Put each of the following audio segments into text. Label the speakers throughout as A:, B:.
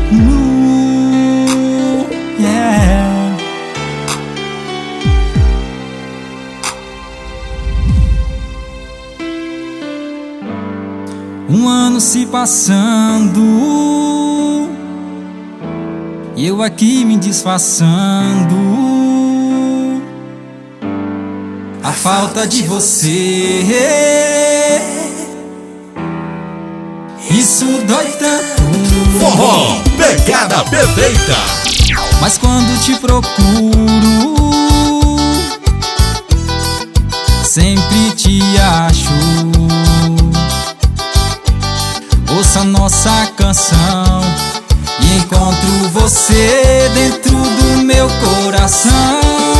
A: Yeah. Um ano se passando e eu aqui me disfarçando. A falta de você, isso dói tanto.
B: Forró, pegada perfeita.
A: Mas quando te procuro, sempre te acho. Ouça nossa canção e encontro você dentro do meu coração.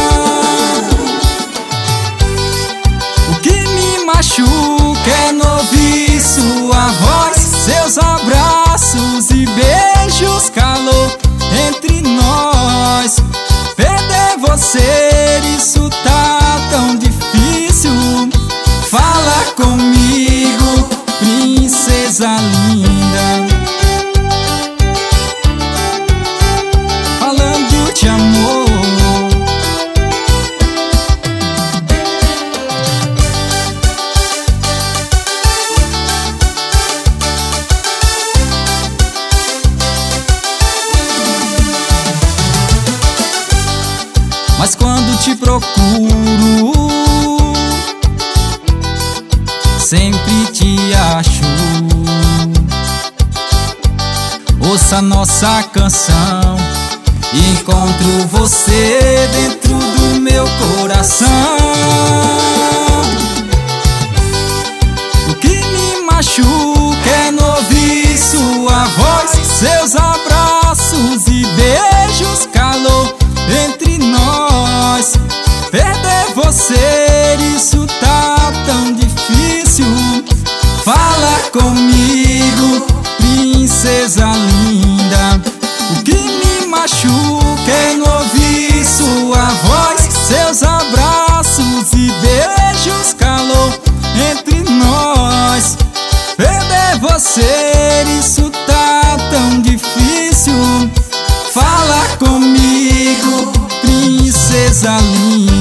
A: O que me machuca é não ouvir sua voz, seus abraços e beijos, calor entre nós. Perder você, isso tá tão difícil. Fala comigo, princesa linda, falando de amor. Mas quando te procuro, sempre te acho. Ouça nossa canção e encontro você dentro do meu coração. O que me machuca é não ouvir sua voz, seus abraços e beijos, calor entre nós. Perder você, isso tá tão difícil. Fala comigo, princesa linda. O que me machuca é não ouvir sua voz, seus abraços e beijos, calor entre nós. Perder você, isso tá tão difícil. Fala comigo, princesa linda.